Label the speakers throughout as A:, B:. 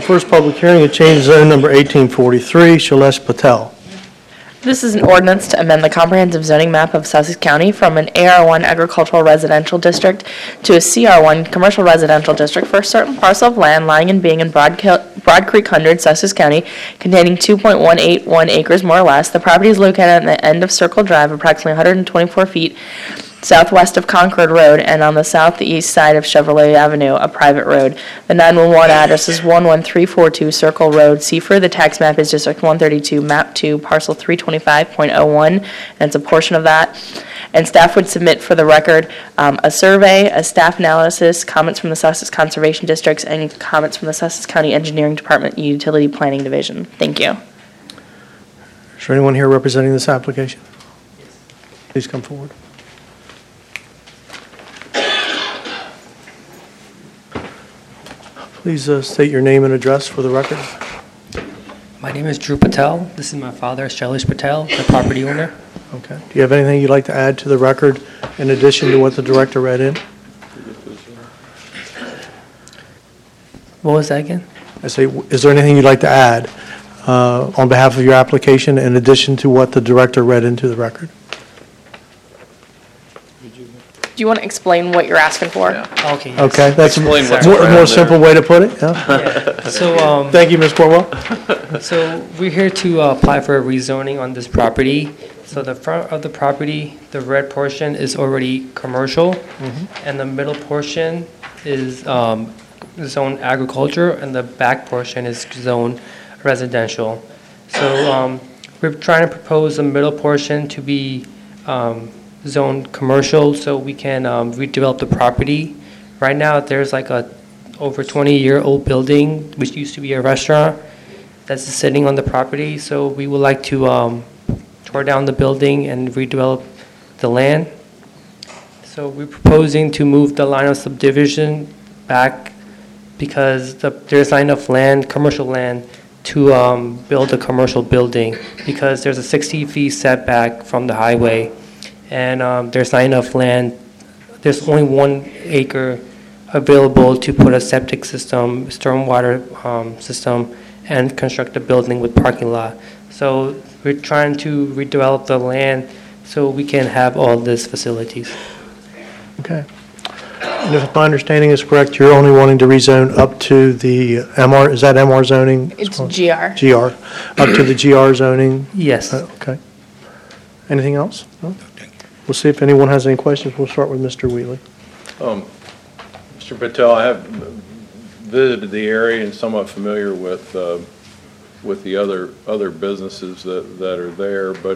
A: first public hearing, a change zone number 1843, Shailesh Patel.
B: This is an ordinance to amend the comprehensive zoning map of Sussex County from an AR1 agricultural residential district to a CR1 commercial residential district for a certain parcel of land lying and being in Broad Creek 100, Sussex County, containing 2.181 acres more or less. The property is located at the end of Circle Drive, approximately 124 feet southwest of Concord Road and on the southeast side of Chevrolet Avenue, a private road. The 911 address is 11342 Circle Road, Seaford. The tax map is District 132, Map 2, Parcel 325.01, and it's a portion of that. And staff would submit for the record a survey, a staff analysis, comments from the Sussex Conservation Districts, and comments from the Sussex County Engineering Department Utility Planning Division. Thank you.
A: Is there anyone here representing this application? Please come forward. Please state your name and address for the record.
C: My name is Drew Patel. This is my father, Shailesh Patel, the property owner.
A: Okay. Do you have anything you'd like to add to the record in addition to what the director read in?
C: What was that again?
A: I say, is there anything you'd like to add on behalf of your application in addition to what the director read into the record?
B: Do you want to explain what you're asking for?
C: Okay. Yes.
A: Okay, that's a
D: Explain what's
A: more
D: around
A: simple way to put it. Yeah.
C: Yeah. So,
A: Thank you, Ms. Corwell.
C: so we're here to apply for a rezoning on this property. So the front of the property, the red portion is already commercial, and the middle portion is zone agriculture, and the back portion is zone residential. So we're trying to propose the middle portion to be zone commercial, so we can redevelop the property. Right now, there's like a over 20-year-old building, which used to be a restaurant, that's sitting on the property. So we would like to tore down the building and redevelop the land. So we're proposing to move the line of subdivision back because there's not enough land, commercial land, to build a commercial building because there's a 60 feet setback from the highway. And there's not enough land. There's only 1 acre available to put a septic system, stormwater system, and construct a building with parking lot. So we're trying to redevelop the land so we can have all these facilities.
A: Okay. And if my understanding is correct, you're only wanting to rezone up to the MR, is that MR zoning?
B: It's GR.
A: GR, up to the GR zoning?
C: Yes.
A: Okay. Anything else? No? We'll see if anyone has any questions. We'll start with Mr. Wheatley.
D: Mr. Patel, I have visited the area and somewhat familiar with the other businesses that are there, but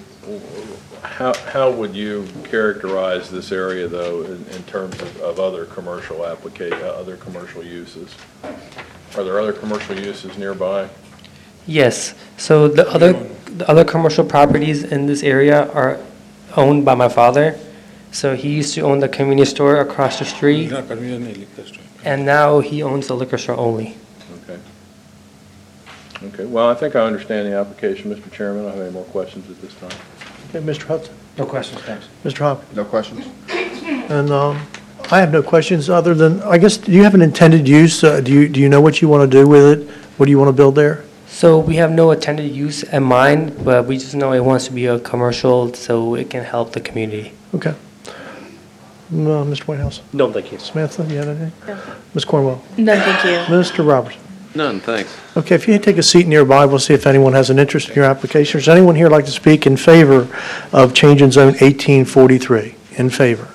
D: how would you characterize this area though in terms of other commercial other commercial uses? Are there other commercial uses nearby?
C: Yes. So the other commercial properties in this area are owned by my father. So he used to own the convenience store across the street, and now he owns the liquor store only.
D: Okay. Okay. Well, I think I understand the application, Mr. Chairman. I don't have any more questions at this time.
A: Okay, Mr. Hudson.
C: No questions, thanks.
A: Mr. Hopkins.
E: No questions?
A: And I have no questions other than, I guess, do you have an intended use? Do you know what you want to do with it? What do you want to build there?
C: So we have no intended use in mind, but we just know it wants to be a commercial so it can help the community.
A: Okay. Mr. Whitehouse.
F: No, thank you.
A: Samantha, you have anything?
B: No.
A: Ms. Cornwell.
B: No, thank you.
A: Mr. Robertson.
D: None, thanks.
A: Okay, if you take a seat nearby, we'll see if anyone has an interest in your application. Does anyone here like to speak in favor of change in zone 1843? In favor?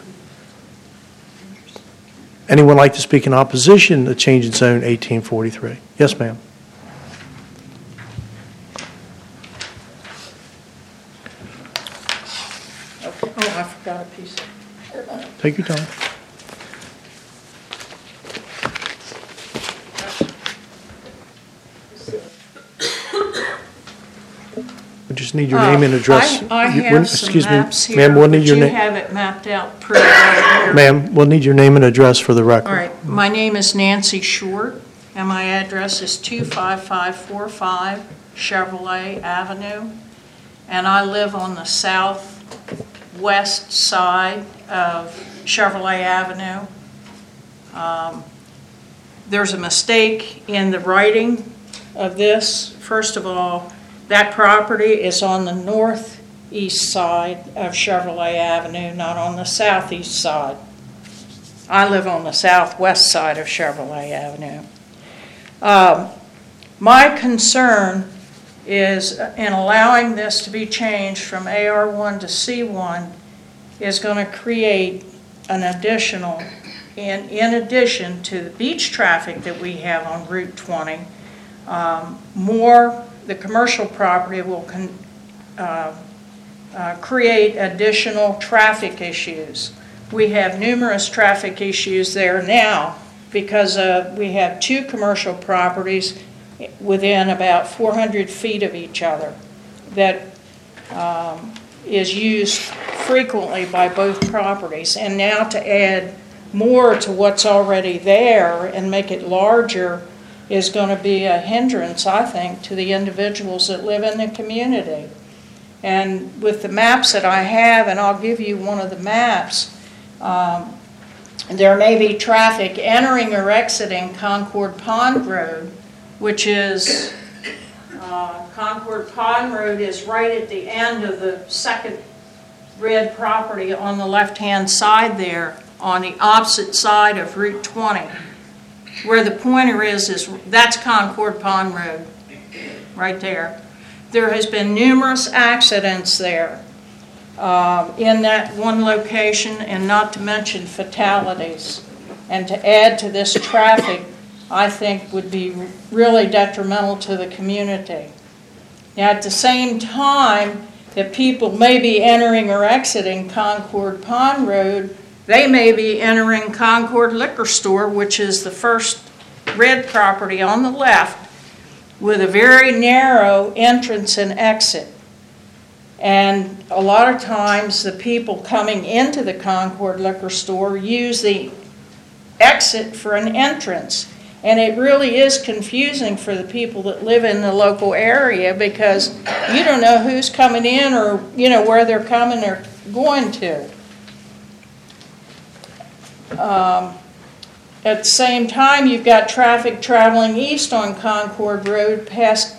A: Anyone like to speak in opposition to change in zone 1843? Yes, ma'am.
G: Oh, I forgot a piece.
A: Take your time. We just need your name and address.
G: I
A: You-
G: have some
A: excuse me,
G: maps here,
A: ma'am, we'll
G: but
A: need your
G: you
A: name.
G: have it mapped out pretty right here.
A: Ma'am, we'll need your name and address for the record.
G: All right, my name is Nancy Short, and my address is 25545 Chevrolet Avenue, and I live on the southwest side of Chevrolet Avenue. there's a mistake in the writing of this. First of all, that property is on the northeast side of Chevrolet Avenue, not on the southeast side. I live on the southwest side of Chevrolet Avenue. My concern is in allowing this to be changed from AR1 to C1 is going to create an additional, in addition to the beach traffic that we have on Route 20, the commercial property will create additional traffic issues. We have numerous traffic issues there now because we have two commercial properties within about 400 feet of each other that is used frequently by both properties. And now to add more to what's already there and make it larger is going to be a hindrance, I think, to the individuals that live in the community. And with the maps that I have, and I'll give you one of the maps, there may be traffic entering or exiting Concord Pond Road, which is, Concord Pond Road is right at the end of the second red property on the left-hand side there, on the opposite side of Route 20. Where the pointer is that's Concord Pond Road, right there. There has been numerous accidents there in that one location, and not to mention fatalities. And to add to this traffic, I think would be really detrimental to the community. Now, at the same time that people may be entering or exiting Concord Pond Road, they may be entering Concord Liquor Store, which is the first red property on the left, with a very narrow entrance and exit. And a lot of times the people coming into the Concord Liquor Store use the exit for an entrance. And it really is confusing for the people that live in the local area because you don't know who's coming in or where they're coming or going to. At the same time, you've got traffic traveling east on Concord Road past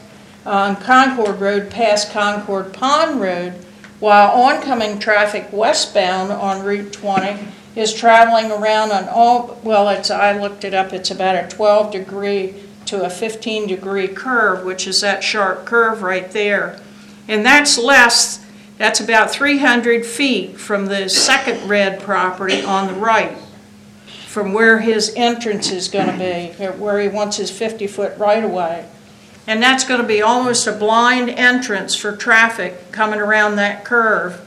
G: Concord Pond Road, while oncoming traffic westbound on Route 20 is traveling around on I looked it up, it's about a 12-degree to a 15-degree curve, which is that sharp curve right there. And that's about 300 feet from the second red property on the right, from where his entrance is going to be, where he wants his 50-foot right-of-way. And that's going to be almost a blind entrance for traffic coming around that curve,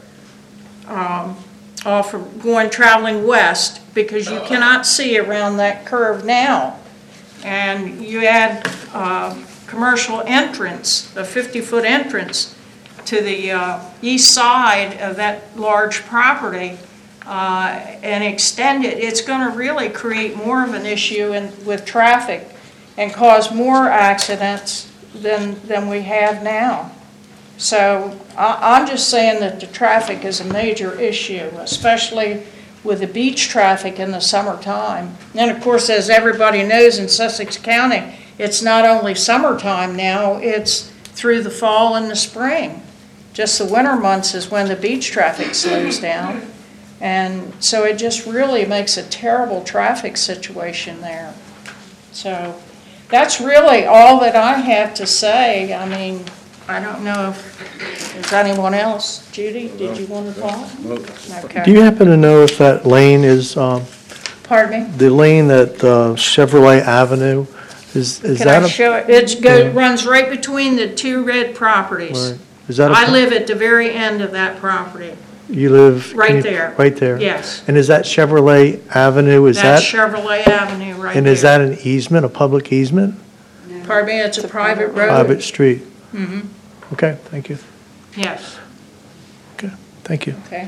G: traveling west, because you cannot see around that curve now. And you add commercial entrance, a 50-foot entrance to the east side of that large property, and extend it, it's going to really create more of an issue with traffic and cause more accidents than we have now. So I'm just saying that the traffic is a major issue, especially with the beach traffic in the summertime. And of course, as everybody knows in Sussex County, it's not only summertime now, it's through the fall and the spring. Just the winter months is when the beach traffic slows down. And so it just really makes a terrible traffic situation there. So that's really all that I have to say. I mean, I don't know if there's anyone else. Judy, did you want to talk? Okay.
A: Do you happen to know if that lane is,
G: Pardon me?
A: the lane at Chevrolet Avenue, is
G: Can
A: that
G: I
A: a?
G: show it? It runs right between the two red properties.
A: Right. Is that
G: I live at the very end of that property.
A: You live?
G: Right there.
A: Right there?
G: Yes.
A: And is that Chevrolet Avenue,
G: That's Chevrolet Avenue right there.
A: and is that an easement, a public easement?
G: Pardon me, it's a private road?
A: Private street?
G: Mm-hmm,
A: Okay, thank you.
G: yes,
A: Okay, thank you.
G: okay.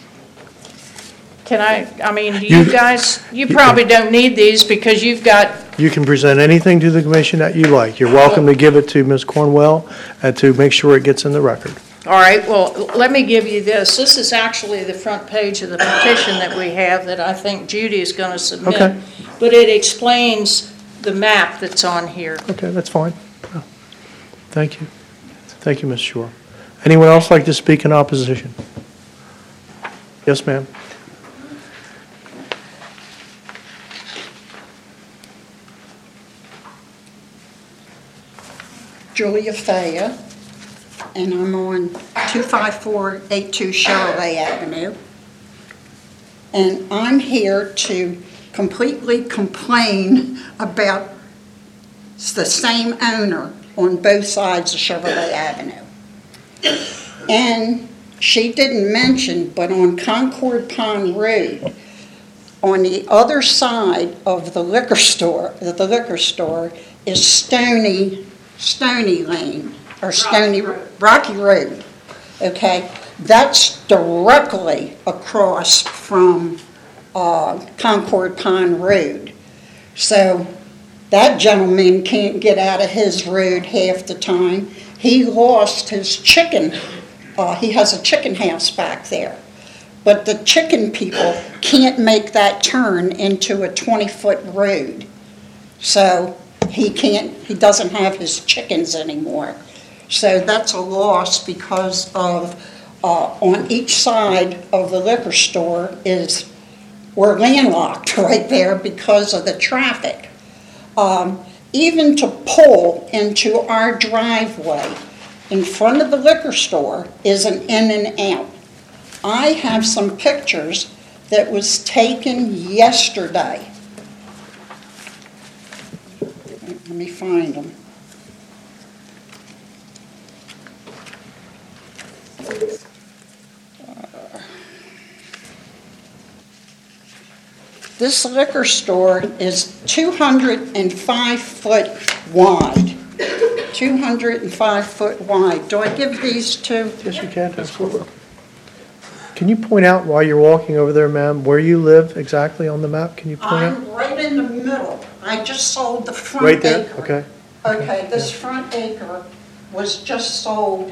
G: Do
A: You-
G: you guys, you probably don't need these because you've got,
A: You can present anything to the commission that you like. You're welcome to give it to Ms. Cornwell and to make sure it gets in the record.
G: all right, well, let me give you this. This is actually the front page of the petition that we have that I think Judy is going to submit.
A: Okay.
G: But it explains the map that's on here.
A: Okay, that's fine. Thank you. Thank you, Ms. Shore. Anyone else like to speak in opposition? Yes, ma'am.
E: Julia Faya, and I'm on 25482 Chevrolet Avenue. And I'm here to completely complain about the same owner on both sides of Chevrolet Avenue. And she didn't mention, but on Concord Pond Road, on the other side of the liquor store is Stony Lane, or Rocky Road, okay? That's directly across from Concord Pond Road. So that gentleman can't get out of his road half the time. He lost his chicken. He has a chicken house back there. But the chicken people can't make that turn into a 20-foot road. So he doesn't have his chickens anymore. So that's a loss because of, on each side of the liquor store we're landlocked right there because of the traffic. Even to pull into our driveway in front of the liquor store is an in and out. I have some pictures that was taken yesterday. Let me find them. This liquor store is 205 foot wide. 205 foot wide. Do I give these to?
A: Yes, you can, absolutely. Can you point out while you're walking over there, ma'am, where you live exactly on the map? Can you point out?
E: I'm right in the middle. I just sold the front
A: Right there?
E: acre.
A: Okay.
E: Okay, this front acre was just sold,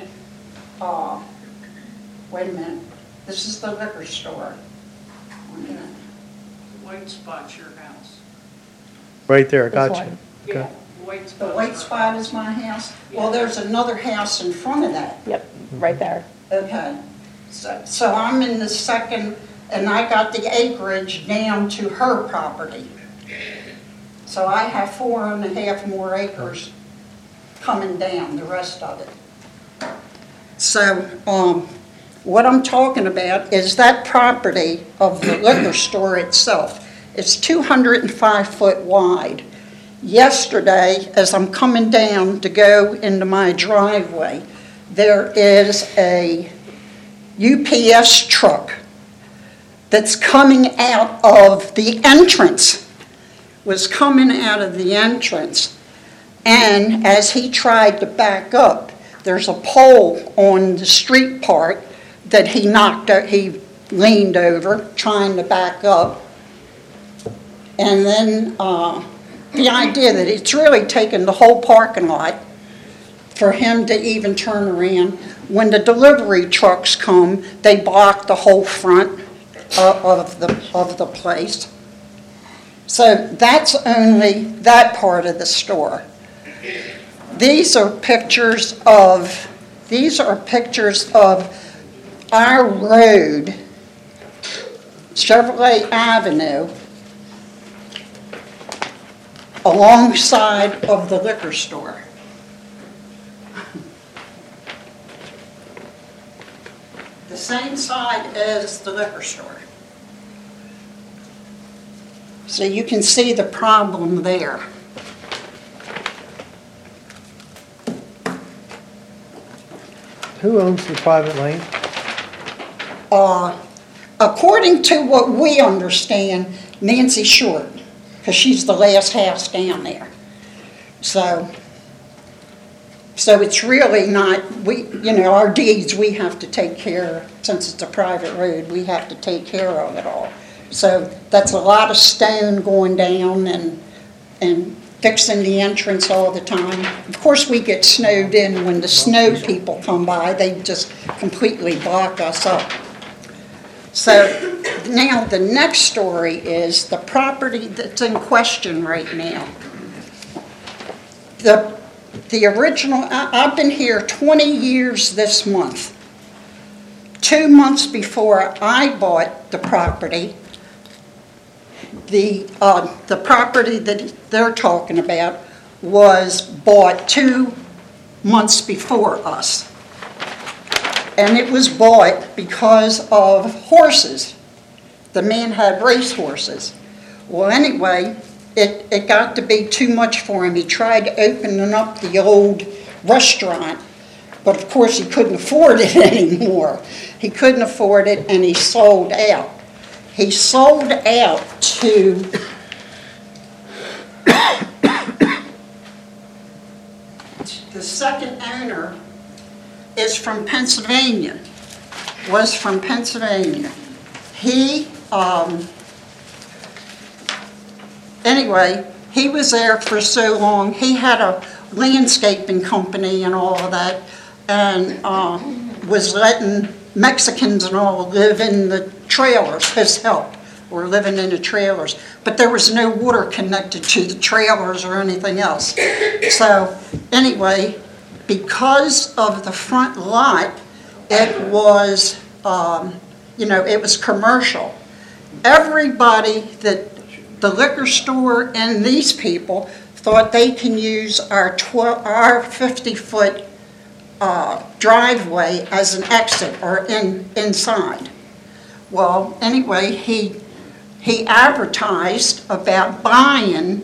E: wait a minute. This is the liquor store. Wait a minute.
G: White spot's your house.
A: Right there, got
B: This
A: you.
B: one.
A: Okay.
G: White
E: The
G: spot's
E: white
G: your
E: spot
G: house.
E: is my house? Well, there's another house in front of that.
B: Yep, right there.
E: Okay. So I'm in the second, and I got the acreage down to her property. So I have 4.5 more acres coming down, the rest of it. So, what I'm talking about is that property of the liquor store itself. It's 205 foot wide. Yesterday, as I'm coming down to go into my driveway, there is a UPS truck that's coming out of the entrance, was coming out of the entrance. And as he tried to back up, there's a pole on the street part that he leaned over trying to back up. And then the idea that it's really taken the whole parking lot for him to even turn around. When the delivery trucks come, they block the whole front of the place. So that's only that part of the store. These are pictures of our road, Chevrolet Avenue, alongside of the liquor store. The same side as the liquor store. So you can see the problem there.
A: Who owns the private lane?
E: According to what we understand, Nancy Short, because she's the last house down there. So it's really not, our deeds we have to take care of. Since it's a private road, we have to take care of it all. So that's a lot of stone going down and fixing the entrance all the time. Of course, we get snowed in when the snow people come by. They just completely block us up. So now the next story is the property that's in question right now. The original, I've been here 20 years this month. 2 months before I bought the property, the property that they're talking about was bought 2 months before us. And it was bought because of horses. The man had race horses. Well, anyway, it got to be too much for him. He tried opening up the old restaurant, but of course he couldn't afford it anymore. He couldn't afford it, and he sold out. He sold out to the second owner is from Pennsylvania, was from Pennsylvania. He, anyway, he was there for so long. He had a landscaping company and all of that, and was letting Mexicans and all live in the trailers, his help, were living in the trailers. But there was no water connected to the trailers or anything else. So anyway, because of the front lot, it was, it was commercial. Everybody that the liquor store and these people thought they can use our 50-foot driveway as an exit or inside. Well, anyway, he advertised about buying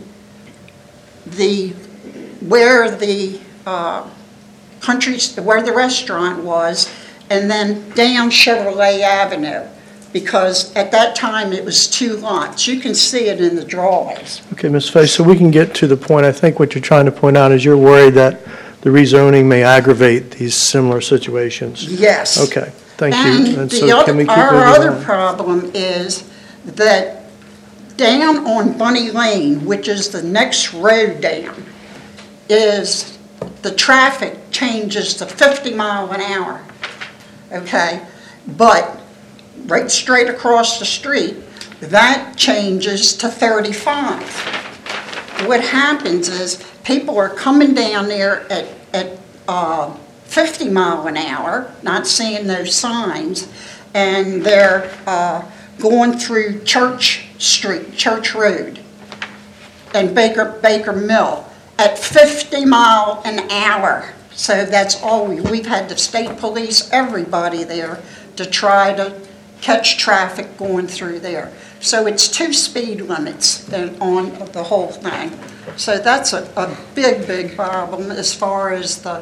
E: where the where the restaurant was, and then down Chevrolet Avenue, because at that time it was 2 lots. You can see it in the drawings.
A: Okay, Ms. Fay, so we can get to the point. I think what you're trying to point out is you're worried that the rezoning may aggravate these similar situations.
E: Yes.
A: Okay, thank you.
E: And
A: so can we keep
E: our
A: moving
E: other
A: on?
E: problem is that down on Bunny Lane, which is the next road down, is the traffic changes to 50 mile an hour, okay? But right straight across the street, that changes to 35. What happens is people are coming down there at 50 mile an hour, not seeing those signs, and they're going through Church Street, Church Road, and Baker Mill at 50 mile an hour. So that's all we've had the state police, everybody there to try to catch traffic going through there. So it's 2 speed limits on the whole thing. So that's a big problem as far as the,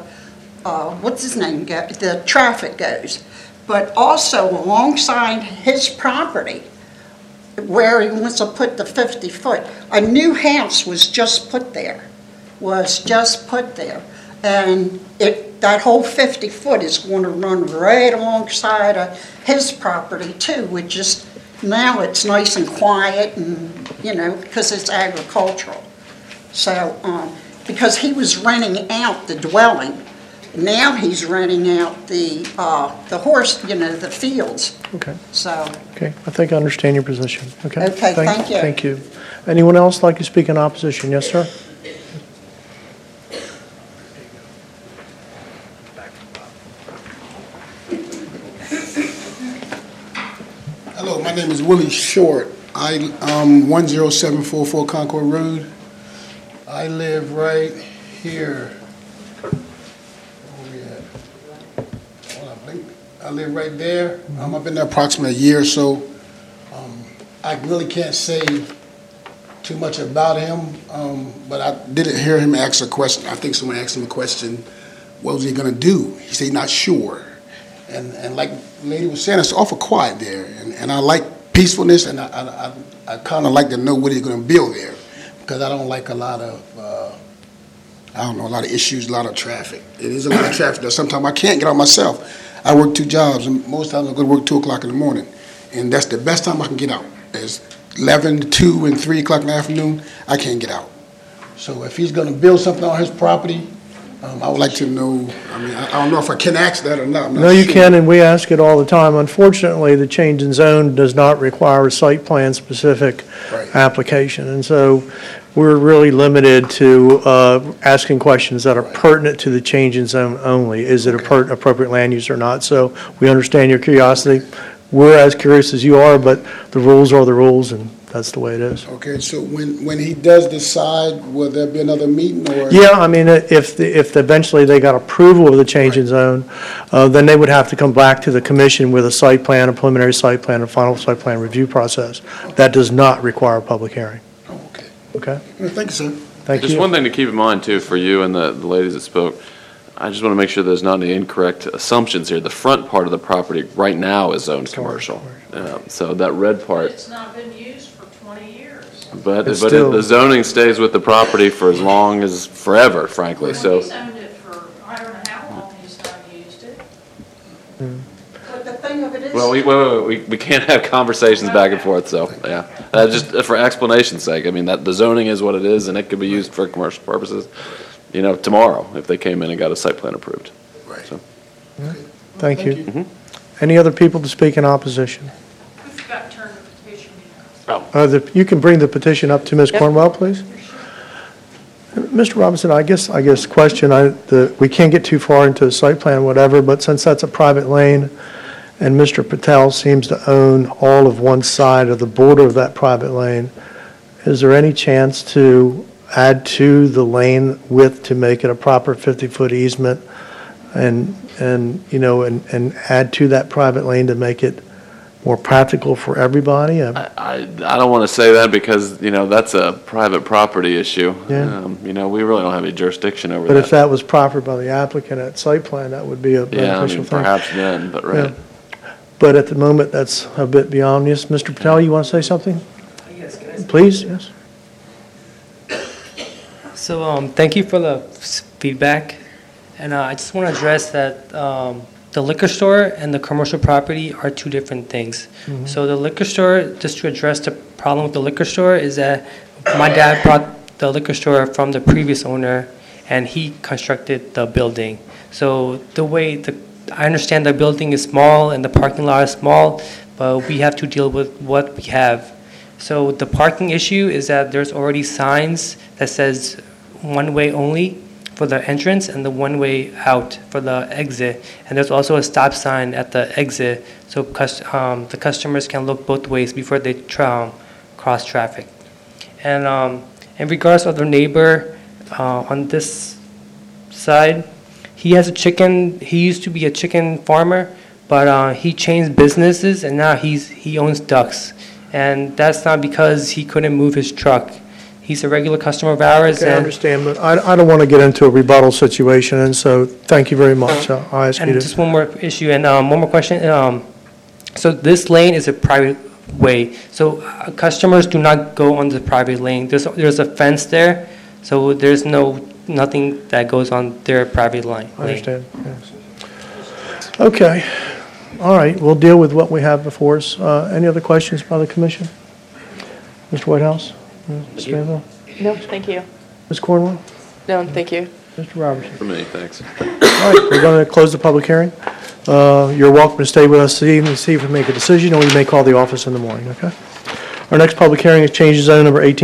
E: the traffic goes. But also alongside his property, where he wants to put the 50-foot, a new house was just put there. And that whole 50-foot is going to run right alongside of his property too, which is, now it's nice and quiet and, because it's agricultural. So, because he was renting out the dwelling, now he's renting out the horse, the fields.
A: Okay.
E: So.
A: Okay, I think I understand your position. Okay.
E: Okay, thank you.
A: Thank you. Anyone else like to speak in opposition? Yes, sir?
F: Hello, my name is Willie Short. I 10744 Concord Road. I live right here. Where we at? Hold on, blink. I live right there. I've been there approximately a year or so. I really can't say too much about him, but I did hear him ask a question. I think someone asked him a question, what was he going to do? He said, not sure. And like the lady was saying, it's awful quiet there. And I like peacefulness, and I kind of like to know what he's going to build there, because I don't like a lot of, a lot of issues, a lot of traffic. It is a lot of traffic that sometimes I can't get out myself. I work 2 jobs, and most times I go to work 2 o'clock in the morning. And that's the best time I can get out. It's 11, 2, and 3 o'clock in the afternoon, I can't get out. So if he's going to build something on his property, I would like to know, I don't know if I can ask that or not. I'm not
A: No, you
F: sure.
A: can, and we ask it all the time. Unfortunately, the change in zone does not require a site plan specific
F: Right.
A: application. And so we're really limited to asking questions that are pertinent to the change in zone only. Is it appropriate land use or not? So we understand your curiosity. We're as curious as you are, but the rules are the rules, and that's the way it is.
F: Okay, so when he does decide, will there be another meeting or?
A: Yeah, I mean, if eventually they got approval of the change in zone, then they would have to come back to the commission with a site plan, a preliminary site plan, a final site plan review process. That does not require a public hearing.
F: Oh, okay.
A: Okay?
F: Well, thank you, sir.
A: Thank you.
H: Just one thing to keep in mind, too, for you and the ladies that spoke, I just want to make sure there's not any incorrect assumptions here. The front part of the property right now is zoned commercial. So that red part,
G: It's not been used for 20 years.
H: but
A: It's still-
H: the zoning stays with the property for as long as, forever, frankly, so.
G: He's owned it for, I don't know how long he's not used it.
E: But the thing of it is.
H: Well, we can't have conversations back and forth, so, yeah. Just for explanation's sake, I mean, that, the zoning is what it is, and it could be used for commercial purposes, tomorrow, if they came in and got a site plan approved.
F: Right.
H: So.
A: Thank you. Any other people to speak in opposition?
G: We forgot to turn the petition in.
A: You can bring the petition up to Ms.
B: Yep.
A: Cornwell, please. Mr. Robinson, I guess question, we can't get too far into the site plan, whatever, but since that's a private lane, and Mr. Patel seems to own all of one side of the border of that private lane, is there any chance to add to the lane width to make it a proper 50-foot easement and add to that private lane to make it more practical for everybody?
H: I don't want to say that because, that's a private property issue.
A: Yeah.
H: We really don't have any jurisdiction over
A: But
H: that.
A: if that was proffered by the applicant at site plan, that would be a
H: Yeah,
A: beneficial thing.
H: perhaps then, but right.
A: Yeah. But at the moment, that's a bit beyond this. Mr. Patel, you want to say something?
C: Yes, can I say-
A: Please, yes.
C: So, thank you for the feedback, and I just want to address that the liquor store and the commercial property are two different things. So the liquor store, just to address the problem with the liquor store, is that my dad brought the liquor store from the previous owner, and he constructed the building. So the way I understand the building is small and the parking lot is small, but we have to deal with what we have. So the parking issue is that there's already signs that says one way only for the entrance and the one way out for the exit. And there's also a stop sign at the exit, so the customers can look both ways before they cross traffic. And in regards to the neighbor on this side, he has a chicken. He used to be a chicken farmer, but he changed businesses and now he owns ducks. And that's not because he couldn't move his truck. He's a regular customer of ours.
A: Okay, I
C: and-
A: understand, but I don't want to get into a rebuttal situation, and so thank you very much. I'll ask you
C: And
A: to.
C: just one more issue, and one more question. So this lane is a private way, so customers do not go on the private lane. There's a fence there, so there's nothing that goes on their private lane.
A: I understand, yes. Okay, all right, we'll deal with what we have before us. Any other questions by the commission? Mr. Whitehouse? Ms. Spanville?
B: No, thank you.
A: Ms. Cornwell?
B: No, thank you.
A: Mr. Robertson?
H: For me, thanks.
A: All right, we're going to close the public hearing. You're welcome to stay with us this evening, see if we make a decision, or you may call the office in the morning, okay? Our next public hearing is change of zone number 18.